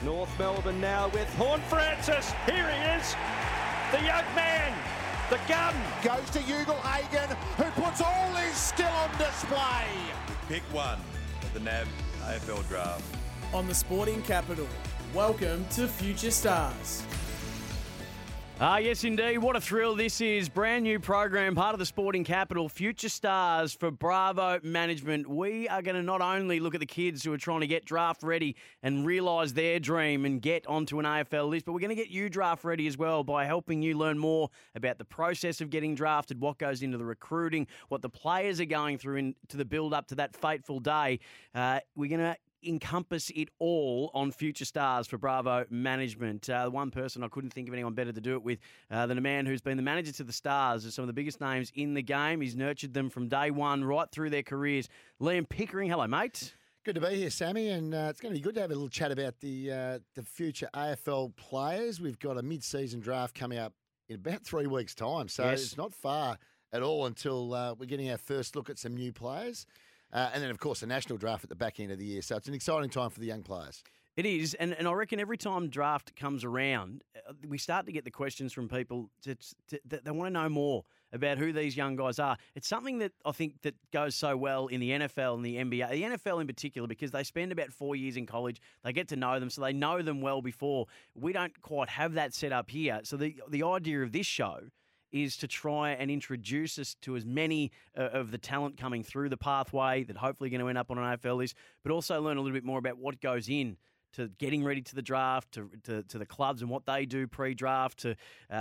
North Melbourne now with Horne-Francis. Here he is, the young man, the gun. Goes to Ugle-Hagan, who puts all his skill on display. Pick one of the NAB AFL draft. On the Sporting Capital, welcome to Future Stars. Yes, indeed. What a thrill this is. Brand new program, part of the Sporting Capital, Future Stars for Bravo Management. We are going to not only look at the kids who are trying to get draft ready and realise their dream and get onto an AFL list, but we're going to get you draft ready as well by helping you learn more about the process of getting drafted, what goes into the recruiting, what the players are going through into the build-up to that fateful day. We're going to encompass it all on Future Stars for Bravo Management. One person, I couldn't think of anyone better to do it with than a man who's been the manager to the Stars of some of the biggest names in the game. He's nurtured them from day one right through their careers. Liam Pickering, hello, mate. Good to be here, Sammy, and it's going to be good to have a little chat about the future AFL players. We've got a mid-season draft coming up in about 3 weeks' time, so It's not far at all until we're getting our first look at some new players. And then, of course, the national draft at the back end of the year. So it's an exciting time for the young players. It is, and I reckon every time draft comes around, we start to get the questions from people that they want to know more about who these young guys are. It's something that I think that goes so well in the NFL and the NBA. The NFL in particular, because they spend about 4 years in college, they get to know them, so they know them well before. We don't quite have that set up here. So the idea of this show is to try and introduce us to as many of the talent coming through the pathway that hopefully going to end up on an AFL list, but also learn a little bit more about what goes in to getting ready to the draft, to the clubs and what they do pre-draft, to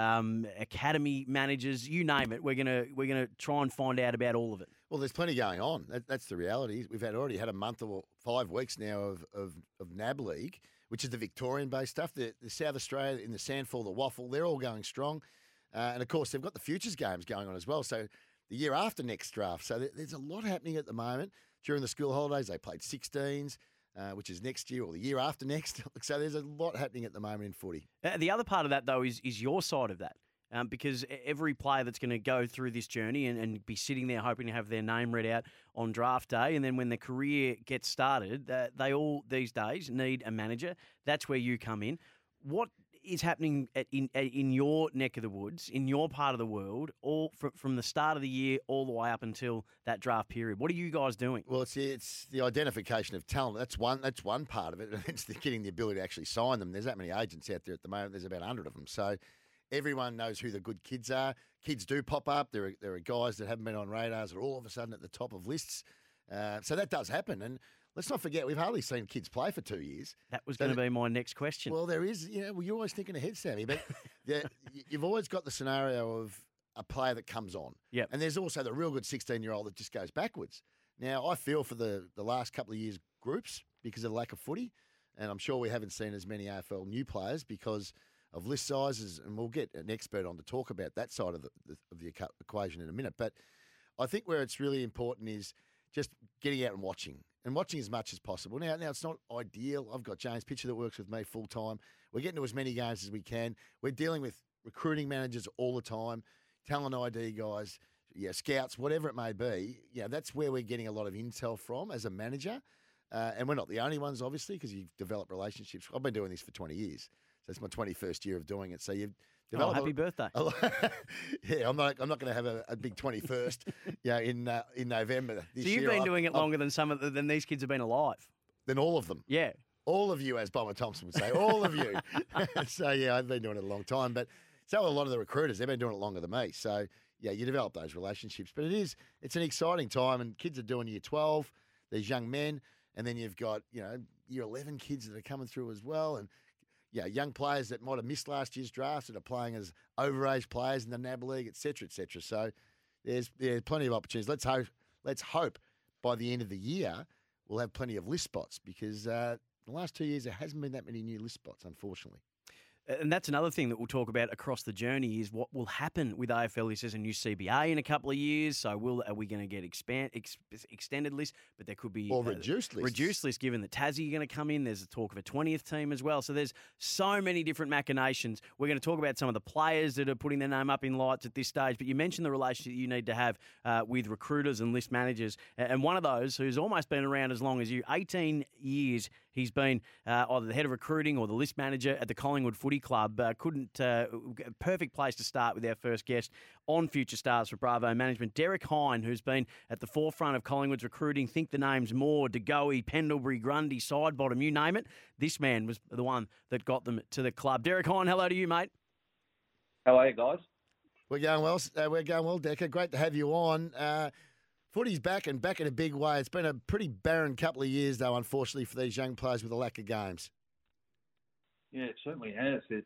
academy managers, you name it. We're gonna try and find out about all of it. Well, there's plenty going on. That's the reality. We've already had a month or 5 weeks now of NAB League, which is the Victorian-based stuff. The South Australia, in the Sandfall, the Waffle, they're all going strong. And, of course, they've got the Futures games going on as well. So the year after next draft. So there's a lot happening at the moment. During the school holidays, they played 16s, which is next year or the year after next. So there's a lot happening at the moment in footy. The other part of that, though, is your side of that. Because every player that's going to go through this journey and be sitting there hoping to have their name read out on draft day, and then when their career gets started, they all these days need a manager. That's where you come in. What is happening in your neck of the woods, in your part of the world, all from the start of the year all the way up until that draft period? What are you guys doing? Well, it's the identification of talent. That's one part of it. It's getting the ability to actually sign them. There's that many agents out there at the moment. There's about 100 of them. So everyone knows who the good kids are. Kids do pop up. There are guys that haven't been on radars that are all of a sudden at the top of lists. So that does happen. And let's not forget, we've hardly seen kids play for 2 years. That was going to be my next question. Well, there is, you're always thinking ahead, Sammy, but you've always got the scenario of a player that comes on. Yep. And there's also the real good 16-year-old that just goes backwards. Now, I feel for the last couple of years' groups because of the lack of footy, and I'm sure we haven't seen as many AFL new players because of list sizes, and we'll get an expert on to talk about that side of the equation in a minute. But I think where it's really important is just getting out and watching as much as possible. Now it's not ideal. I've got James Pitcher that works with me full time. We're getting to as many games as we can. We're dealing with recruiting managers all the time, talent ID guys, scouts, whatever it may be. That's where we're getting a lot of intel from as a manager. And we're not the only ones, obviously, because you've developed relationships. I've been doing this for 20 years. So it's my 21st year of doing it. So you've developed happy birthday. Yeah, I'm not going to have a big 21st in November this year. So you've been doing it longer than these kids have been alive. Than all of them. Yeah. All of you, as Bomber Thompson would say, all of you. So, I've been doing it a long time. But so a lot of the recruiters, they've been doing it longer than me. So, you develop those relationships. But it's an exciting time, and kids are doing year 12, these young men, and then you've got, year 11 kids that are coming through as well, and young players that might have missed last year's drafts that are playing as overage players in the NAB League, et cetera, et cetera. So there's plenty of opportunities. Let's hope by the end of the year we'll have plenty of list spots because the last 2 years there hasn't been that many new list spots, unfortunately. And that's another thing that we'll talk about across the journey is what will happen with AFL list as a new CBA in a couple of years. So are we going to get extended list? But there could be or reduced list. Reduced list, given that Tassie are going to come in. There's a talk of a 20th team as well. So there's so many different machinations. We're going to talk about some of the players that are putting their name up in lights at this stage. But you mentioned the relationship you need to have with recruiters and list managers. And one of those who's almost been around as long as you, 18 years He's been either the head of recruiting or the list manager at the Collingwood Footy Club. Perfect place to start with our first guest on Future Stars for Bravo Management, Derek Hine, who's been at the forefront of Collingwood's recruiting. Think the names Moore, De Goey, Pendlebury, Grundy, Sidebottom, you name it. This man was the one that got them to the club. Derek Hine, hello to you, mate. How are you, guys? We're going well. Decker. Great to have you on. Footy's back and back in a big way. It's been a pretty barren couple of years, though, unfortunately, for these young players with a lack of games. Yeah, it certainly has. It's,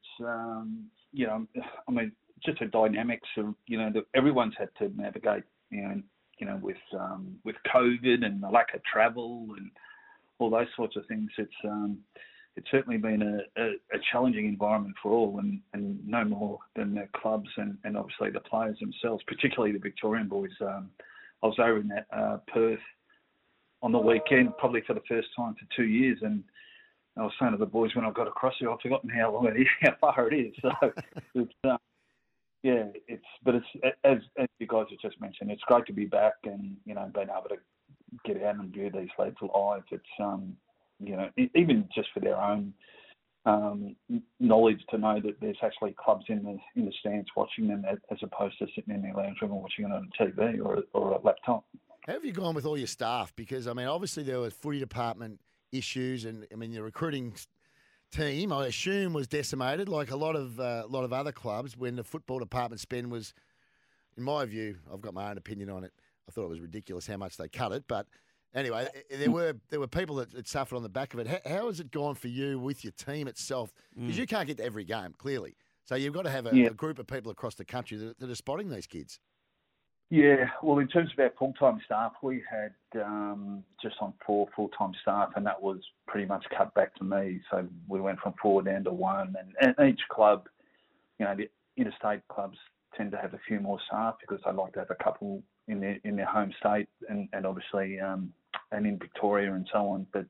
just the dynamics of, that everyone's had to navigate, with COVID and the lack of travel and all those sorts of things. It's certainly been a challenging environment for all, and no more than the clubs and obviously the players themselves, particularly the Victorian boys. I was over in Perth on the weekend, probably for the first time for 2 years, and I was saying to the boys when I got across here, I've forgotten how far it is. So it's as you guys have just mentioned, it's great to be back and being able to get out and view these lads live. It's even just for their own knowledge to know that there's actually clubs in the stands watching them as opposed to sitting in their lounge room and watching it on a TV or a laptop. How have you gone with all your staff? Because, obviously there were footy department issues and, the recruiting team, I assume, was decimated like a lot of other clubs when the football department spend was, in my view, I've got my own opinion on it. I thought it was ridiculous how much they cut it, but anyway, there were people that suffered on the back of it. How has it gone for you with your team itself? Because you can't get to every game, clearly. So you've got to have a group of people across the country that are spotting these kids. Yeah, well, in terms of our full-time staff, we had just on 4 full-time staff, and that was pretty much cut back to me. So we went from 4 down to 1. And each club, the interstate clubs tend to have a few more staff because they like to have a couple in their home state and obviously and in Victoria and so on. But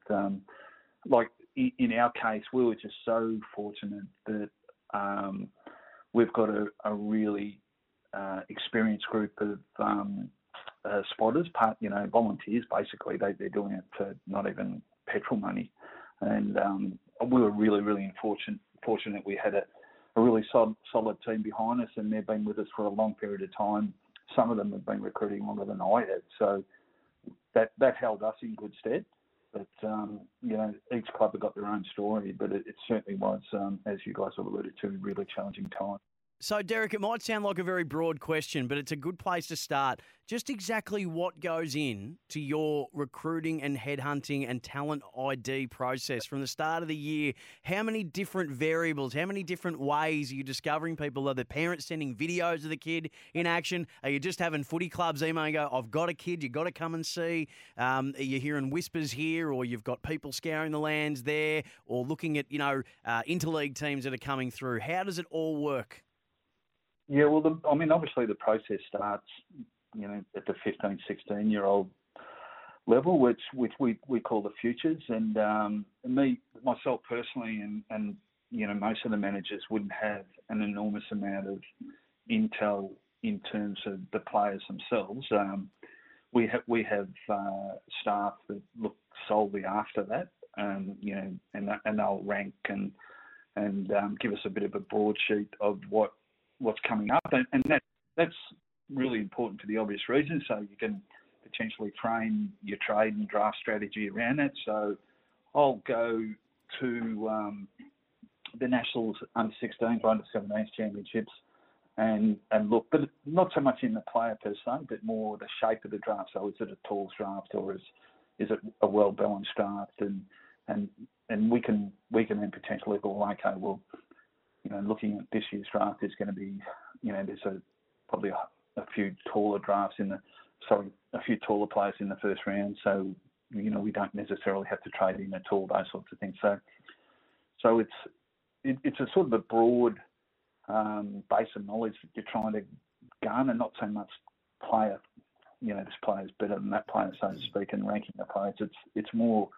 in our case, we were just so fortunate that we've got a really experienced group of spotters, volunteers basically. They're doing it for not even petrol money. And we were really, really fortunate we had a really solid team behind us, and they've been with us for a long period of time. Some of them have been recruiting longer than I had, so that held us in good stead. But, each club have got their own story, but it certainly was, as you guys have alluded to, a really challenging time. So, Derek, it might sound like a very broad question, but it's a good place to start. Just exactly what goes in to your recruiting and headhunting and talent ID process from the start of the year? How many different variables, how many different ways are you discovering people? Are the parents sending videos of the kid in action? Are you just having footy clubs email and go, I've got a kid, you've got to come and see? Are you hearing whispers here, or you've got people scouring the lands there, or looking at, interleague teams that are coming through? How does it all work? Yeah, well, obviously the process starts, at the 15, 16-year-old level, which we call the futures. And myself personally, and most of the managers wouldn't have an enormous amount of intel in terms of the players themselves. We have staff that look solely after that, and they'll rank and give us a bit of a broadsheet of what's coming up, and that's really important for the obvious reason. So you can potentially frame your trade and draft strategy around that. So I'll go to the Nationals under-16s or under-17s championships and look, but not so much in the player per se, but more the shape of the draft. So is it a tools draft, or is it a well-balanced draft? And we can then potentially go, okay, well, looking at this year's draft, there's going to be, there's probably a few taller a few taller players in the first round. So, we don't necessarily have to trade in at all, those sorts of things. So it's a sort of a broad base of knowledge that you're trying to garner, not so much player, this player's better than that player, so to speak, and ranking the players. It's more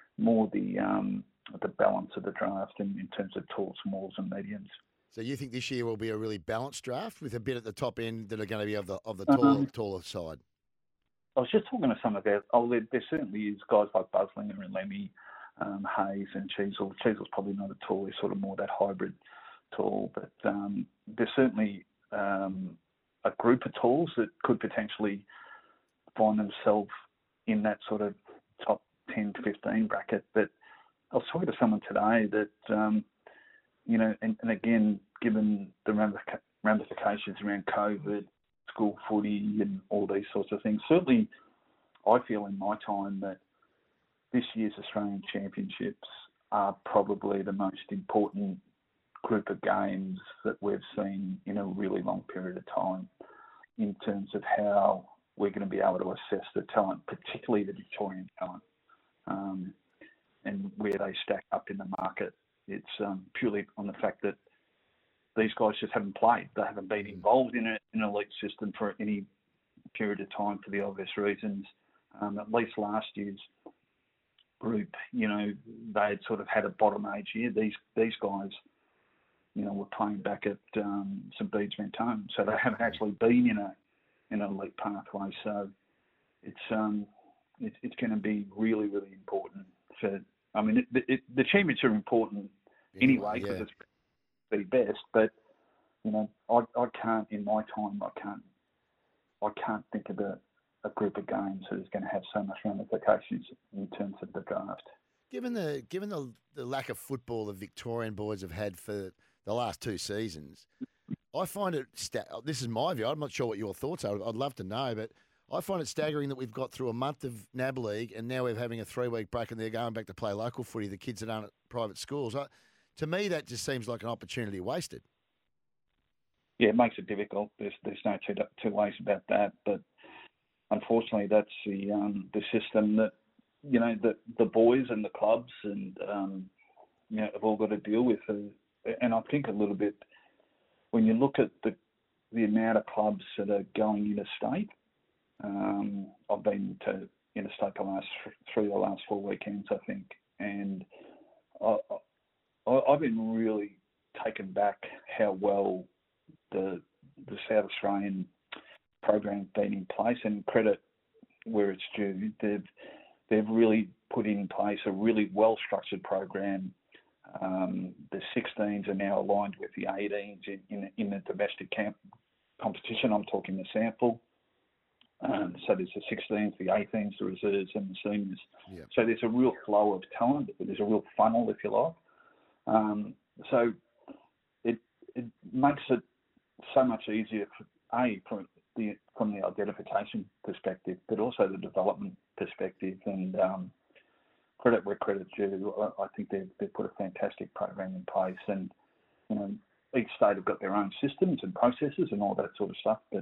the balance of the draft in terms of tall, smalls and mediums. So you think this year will be a really balanced draft with a bit at the top end that are going to be of the taller side? I was just talking to some of there certainly is guys like Buslinger and Lemmy, Hayes and Cheezel. Cheezel's probably not a tall, he's sort of more that hybrid tall, but there's certainly a group of talls that could potentially find themselves in that sort of top 10 to 15 bracket. But I was talking to someone today that, and again, given the ramifications around COVID, school footy and all these sorts of things, certainly I feel in my time that this year's Australian Championships are probably the most important group of games that we've seen in a really long period of time in terms of how we're going to be able to assess the talent, particularly the Victorian talent, and where they stack up in the market. It's purely on the fact that these guys just haven't played. They haven't been involved in an elite system for any period of time for the obvious reasons. At least last year's group, they had sort of had a bottom age year. These guys, were playing back at St Bede's Mentone, so they haven't actually been in an elite pathway. So it's going to be really, really important. The championships are important anyway because it's the best. But I can't in my time. I can't think of a group of games that is going to have so much ramifications in terms of the draft. Given the lack of football the Victorian boys have had for the last 2 seasons, I find it, this is my view, I'm not sure what your thoughts are, I'd love to know, but I find it staggering that we've got through a month of NAB League and now we're having a 3-week break and they're going back to play local footy, the kids that aren't at private schools. To me, that just seems like an opportunity wasted. Yeah, it makes it difficult. There's no two ways about that, but unfortunately that's the system that, the boys and the clubs and, have all got to deal with. And I think a little bit, when you look at the amount of clubs that are going interstate, I've been to interstate the last 4 weekends, I think, and I've been really taken back how well the South Australian program been in place, and credit where it's due. They've really put in place a really well-structured program. The 16s are now aligned with the 18s in the domestic competition. I'm talking the sample. So there's the 16s, the 18s, the reserves, and the seniors. Yep. So there's a real flow of talent. There's a real funnel, if you like. So it makes it so much easier, from the identification perspective, but also the development perspective. And credit where credit's due. I think they've put a fantastic program in place, and each state have got their own systems and processes and all that sort of stuff. But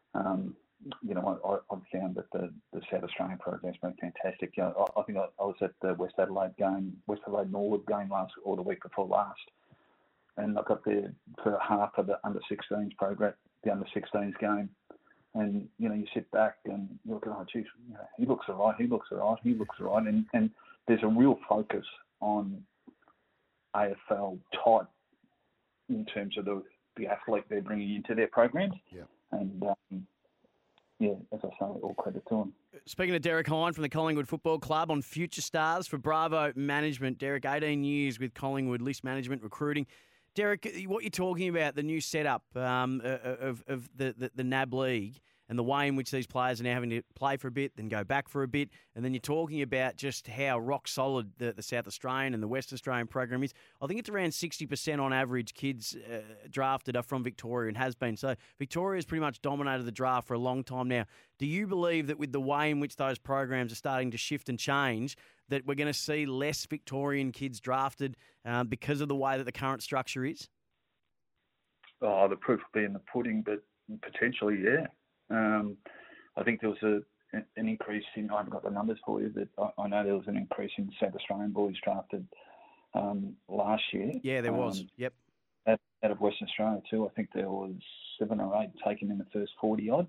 I've found that the South Australian program's been fantastic. I think I was at the West Adelaide Norwood game the week before last, and I got there for half of the under 16s program, the under 16s game. And, you sit back and you look at, oh, geez, he looks all right. And there's a real focus on AFL type in terms of the athlete they're bringing into their programs. Yeah. And, as I say, all credit to them. Speaking of Derek Hine from the Collingwood Football Club on Future Stars for Bravo Management. Derek, 18 years with Collingwood, list management, recruiting. Derek, what you're talking about, the new setup of the NAB League and the way in which these players are now having to play for a bit, then go back for a bit, and then you're talking about just how rock solid the South Australian and the West Australian program is. I think it's around 60% on average kids drafted are from Victoria and has been. So Victoria's pretty much dominated the draft for a long time now. Do you believe that with the way in which those programs are starting to shift and change, that we're going to see less Victorian kids drafted because of the way that the current structure is? Oh, the proof will be in the pudding, but potentially, yeah. I think there was an increase in, I haven't got the numbers for you, but I know there was an increase in South Australian boys drafted last year. Yeah, there was. Yep. Out of Western Australia too. I think there was 7 or 8 taken in the first 40-odd.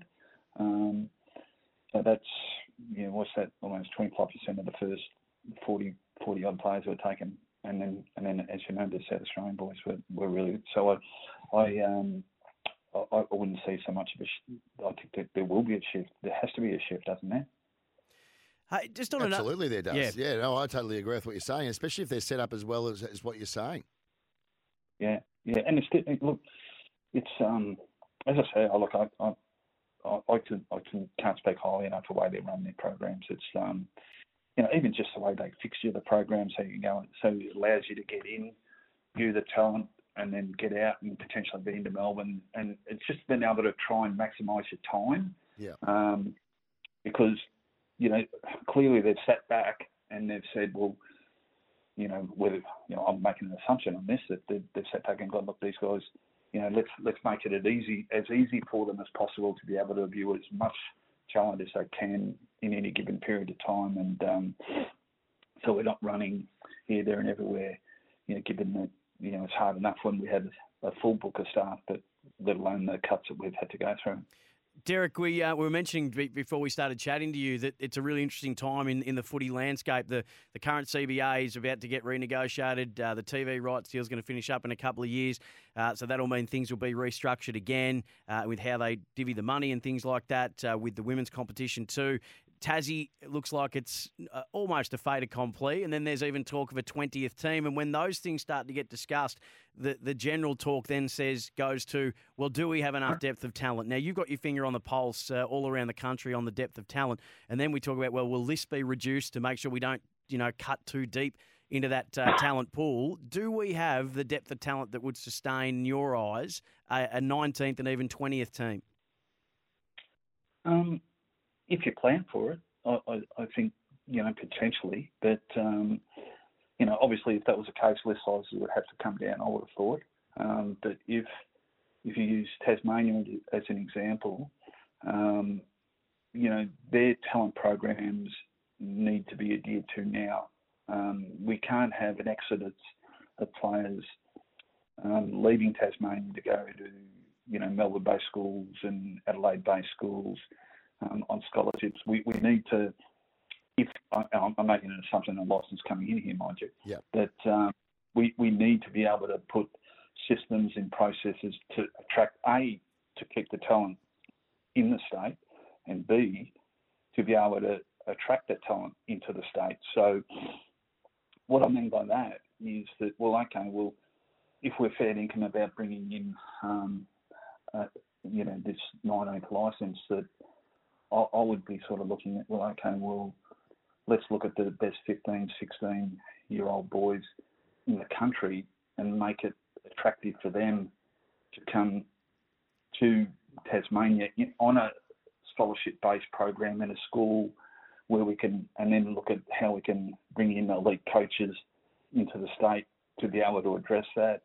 So that's, what's that? Almost 25% of the first 40-odd players were taken. And then, as you know, the South Australian boys were really... So I wouldn't see so much of a... I think that there will be a shift. There has to be a shift, doesn't there? Hey, just on Absolutely, there does. Yeah. Yeah, no, I totally agree with what you're saying, especially if they're set up as well as what you're saying. Yeah, and look, it's as I say, can't speak highly enough the way they run their programs. It's even just the way they fixture the program, so you go, so it allows you to get in, view the talent, and then get out and potentially be into Melbourne. And it's just been able to try and maximise your time. Yeah. Because clearly they've sat back and they've said, well, whether I'm making an assumption on this that they've sat back and gone, look, these guys, let's make it as easy for them as possible to be able to view as much talent as they can in any given period of time, and so we're not running here, there, and everywhere. Given that it's hard enough when we had a full book of staff, but let alone the cuts that we've had to go through. Derek, we were mentioning before we started chatting to you that it's a really interesting time in the footy landscape. The current CBA is about to get renegotiated. The TV rights deal is going to finish up in a couple of years. So that'll mean things will be restructured again with how they divvy the money and things like that, with the women's competition too. Tassie, it looks like it's almost a fait accompli, and then there's even talk of a 20th team. And when those things start to get discussed, the general talk then goes to, well, do we have enough depth of talent? Now, you've got your finger on the pulse all around the country on the depth of talent. And then we talk about, well, will this be reduced to make sure we don't, cut too deep into that talent pool? Do we have the depth of talent that would sustain, in your eyes, a 19th and even 20th team? If you plan for it, I think, potentially. But, obviously if that was the case, less sizes would have to come down, I would have thought. But if you use Tasmania as an example, their talent programs need to be adhered to now. We can't have an exodus of players leaving Tasmania to go to, Melbourne-based schools and Adelaide-based schools on scholarships. We need to, if I'm making an assumption of licence coming in here, mind you, that we need to be able to put systems and processes to attract, A, to keep the talent in the state, and B, to be able to attract that talent into the state. So what I mean by that is that, if we're fair income about bringing in, this 19th licence, that I would be sort of looking at, let's look at the best 15, 16-year-old boys in the country and make it attractive for them to come to Tasmania on a scholarship-based program in a school where we can, and then look at how we can bring in elite coaches into the state to be able to address that.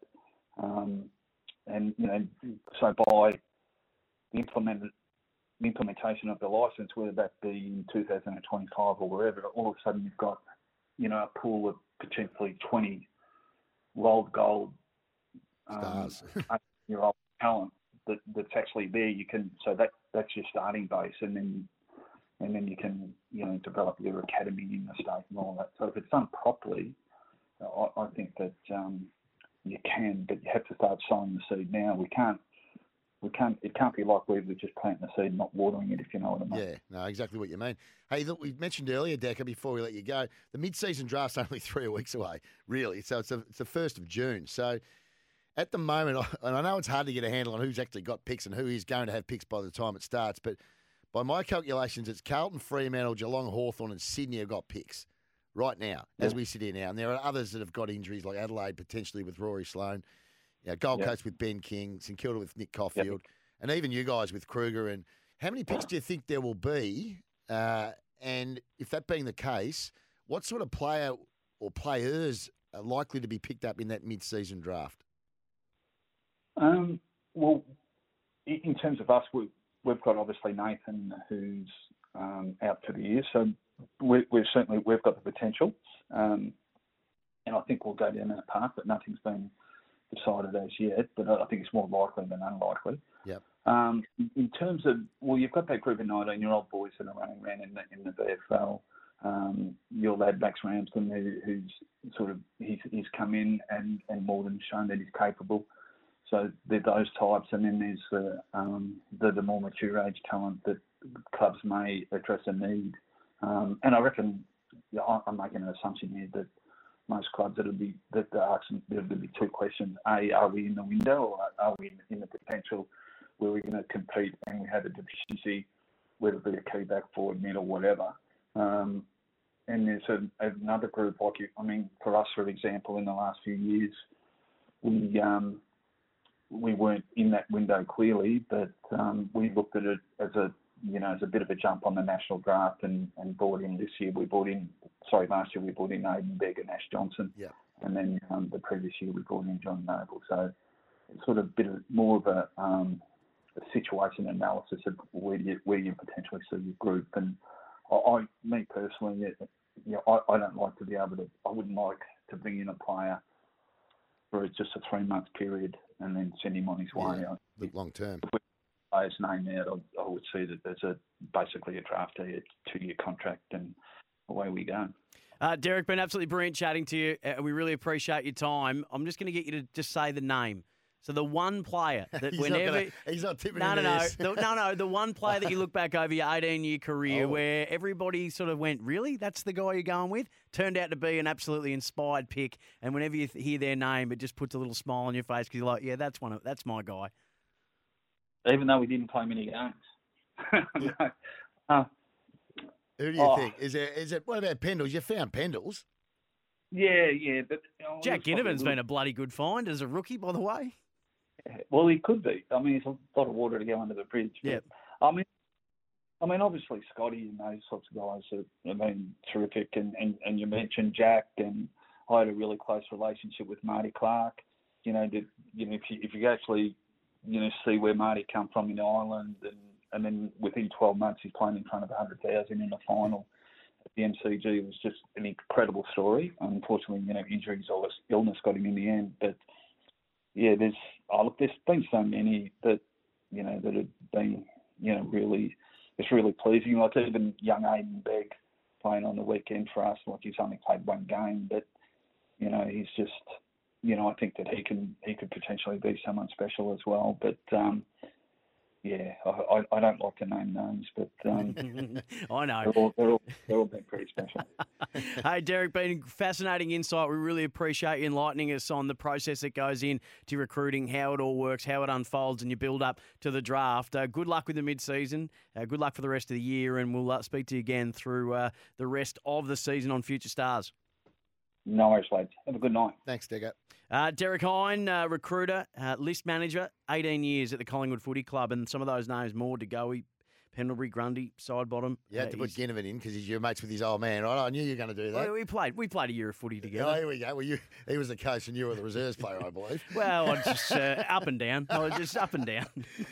So by the implementation of the licence, whether that be in 2025 or wherever, all of a sudden you've got, a pool of potentially 20 rolled gold stars, 8-year-old talent that's actually there. That's your starting base, and then you can develop your academy in the state and all that. So if it's done properly, I think that you can, but you have to start sowing the seed now. It can't be like we're just planting the seed and not watering it, if you know what I mean. Yeah, no, exactly what you mean. Hey, look, we mentioned earlier, Decker, before we let you go, the mid-season draft's only 3 weeks away, really. So it's the 1st of June. So at the moment, and I know it's hard to get a handle on who's actually got picks and who is going to have picks by the time it starts, but by my calculations, it's Carlton, Fremantle, Geelong, Hawthorn and Sydney have got picks right now, as we sit here now. And there are others that have got injuries, like Adelaide potentially with Rory Sloane, Gold Coast with Ben King, St Kilda with Nick Caulfield, and even you guys with Kruger. And how many picks do you think there will be? And if that being the case, what sort of player or players are likely to be picked up in that mid-season draft? Well, in terms of us, we've got obviously Nathan, who's out for the year, so we've got the potential, and I think we'll go down that path, but nothing's been decided as yet. But I think it's more likely than unlikely. Yep. In terms of, you've got that group of 19-year-old boys that are running around in the VFL. Your lad Max Ramsden, he's come in and more than shown that he's capable. So they're those types, and then there's the more mature age talent that clubs may address a need And I reckon, I'm making an assumption here that most clubs there'll be two questions: A, are we in the window, or are we in the potential where we're going to compete and we have a deficiency, whether it be a key back, forward, mid, or whatever. And there's another group for us, for example, in the last few years, we weren't in that window clearly, but we looked at it as a bit of a jump on the national draft and brought in this year. Last year we brought in Aiden Begg and Ash Johnson. Yeah. And then the previous year we brought in John Noble. So it's sort of a bit more of a situation analysis of where you potentially see your group. And me personally, I don't like to be able to. I wouldn't like to bring in a player for just a 3-month period and then send him on his way. Look long term. If we play his name out, I would see that there's basically a draftee, a 2-year contract, and away we go. Derek, been absolutely brilliant chatting to you. We really appreciate your time. I'm just going to get you to just say the name. So the one player that he's not tipping this. The one player that you look back over your 18-year career where everybody sort of went, really? That's the guy you're going with? Turned out to be an absolutely inspired pick. And whenever you hear their name, it just puts a little smile on your face because you're like, yeah, that's my guy. Even though we didn't play many games. Who do you think? Is it? What about Pendles? You found Pendles. Yeah, but Jack Ginnivan's been a bloody good find as a rookie, by the way. Well, he could be. I mean, it's a lot of water to go under the bridge. Yeah. I mean, obviously Scotty and those sorts of guys have been terrific. And you mentioned Jack, and I had a really close relationship with Marty Clark. If you actually see where Marty come from in Ireland, and then within 12 months he's playing in front of 100,000 in the final at the MCG. It was just an incredible story. Unfortunately, injuries or illness got him in the end. But yeah, there's been so many that that have been it's really pleasing. Like even young Aiden Begg playing on the weekend for us. Like he's only played one game, but he's just I think that he could potentially be someone special as well. But yeah, I don't like to name names, but I know they're all been pretty special. Hey, Derek, been fascinating insight. We really appreciate you enlightening us on the process that goes in to recruiting, how it all works, how it unfolds, and you build up to the draft. Good luck with the mid-season. Good luck for the rest of the year, and we'll speak to you again through the rest of the season on Future Stars. No worries, lads. Have a good night. Thanks, Decker. Derek Hine, recruiter, list manager, 18 years at the Collingwood Footy Club, and some of those names more: DeGoey, Pendlebury, Grundy, Sidebottom. You had to put Ginnivan in because he's your mates with his old man, right? I knew you were going to do that. Well, we played a year of footy together. Oh, here we go. Well, he was the coach and you were the reserves player, I believe. Well, I was just up and down. I was just up and down.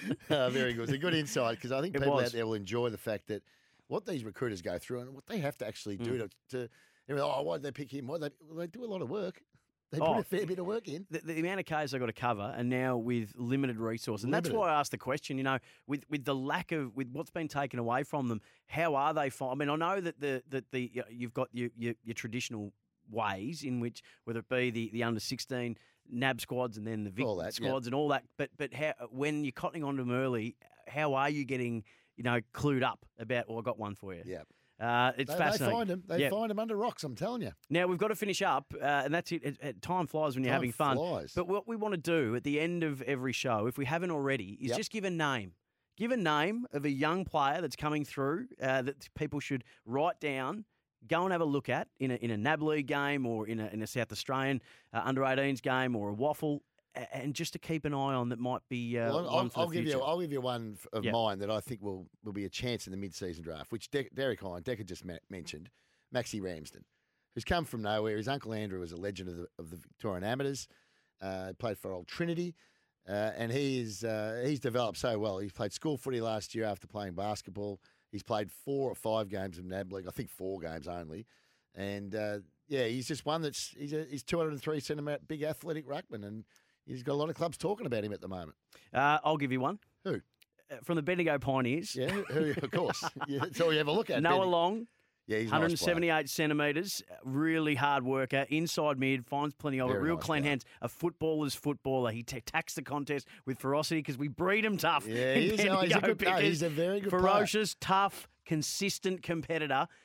Very good. It's a good insight because I think people out there will enjoy the fact that what these recruiters go through and what they have to actually do to why did they pick him? Well, they do a lot of work. They put a fair bit of work in. The amount of Ks they've got to cover, and now with limited resources. And that's why I asked the question, with the lack of, with what's been taken away from them, how are they? I mean, I know that you've got your traditional ways in which, whether it be the under-16 NAB squads and then the Vic squads and all that, but how, when you're cottoning onto them early, how are you getting, clued up about, I got one for you. Yeah. It's fascinating. They find them under rocks, I'm telling you. Now, we've got to finish up, and that's it. Time flies when you're having fun. Flies. But what we want to do at the end of every show, if we haven't already, is just give a name. Give a name of a young player that's coming through that people should write down, go and have a look at in a NAB League game or in a South Australian under-18s game or a waffle, and just to keep an eye on that might be I'll give you one of mine that I think will be a chance in the mid-season draft, which Derek Hine, Decker just mentioned, Maxi Ramsden, who's come from nowhere. His uncle Andrew was a legend of the Victorian Amateurs, played for Old Trinity, and he's developed so well. He played school footy last year after playing basketball. He's played 4 or 5 games in NAB League, I think 4 games only, and he's just one he's 203 centimetre big athletic ruckman, and he's got a lot of clubs talking about him at the moment. I'll give you one. Who? From the Bendigo Pioneers. Yeah, who, of course. That's all you ever look at. Noah Long. Yeah, he's 178 centimetres, really hard worker, inside mid, finds plenty of it, real clean hands. A footballer's footballer. He attacks the contest with ferocity because we breed him tough. Yeah, he's a very good ferocious, tough, consistent competitor.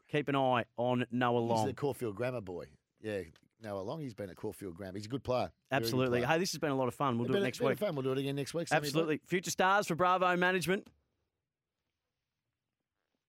keep an eye on Noah He's Long. the Caulfield Grammar boy. Yeah, Noah Long. He's been at Caulfield Grammar. He's a good player. Very good Absolutely. player. Hey, this has been a lot of fun. We'll do it next week. Fun. We'll do it again next week. Sammy, Absolutely. Future Stars for Bravo Management.